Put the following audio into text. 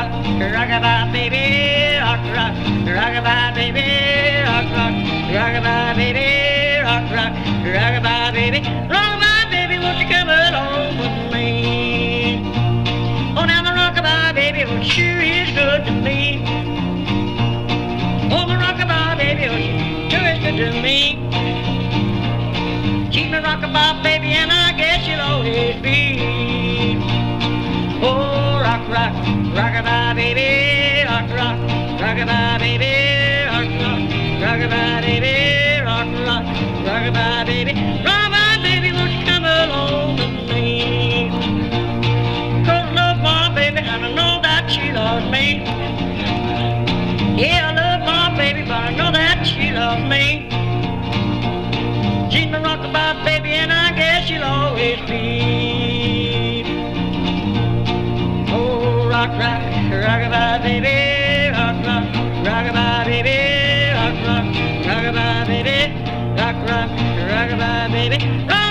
rock, rockabye baby, rock, rock, rockabye baby, rock, rock, rockabye baby, rock, rock, rockabye baby, rockabye baby, won't you come along with me? Oh, now the rockabye baby, well, sure is good to me. Oh, the rockabye baby, well, sure is good to me. Keep me rockabye baby, and I guess you'll always be. Oh, rock, rock, rockabye baby, rock, rock, rockabye baby, rock, rock, rockabye baby, rock, rock, rockabye baby, rockabye baby, won't you come along with me? 'Cause I love my baby and I know that she loves me. Yeah, I love my baby, but I know that she loves me. She's my rockabye baby, and I guess she'll always be. Oh, rock, rock, rockabye baby, rock, rock, rockabye baby, rock, rock, rockabye baby, rock, rock, rockabye baby, rock.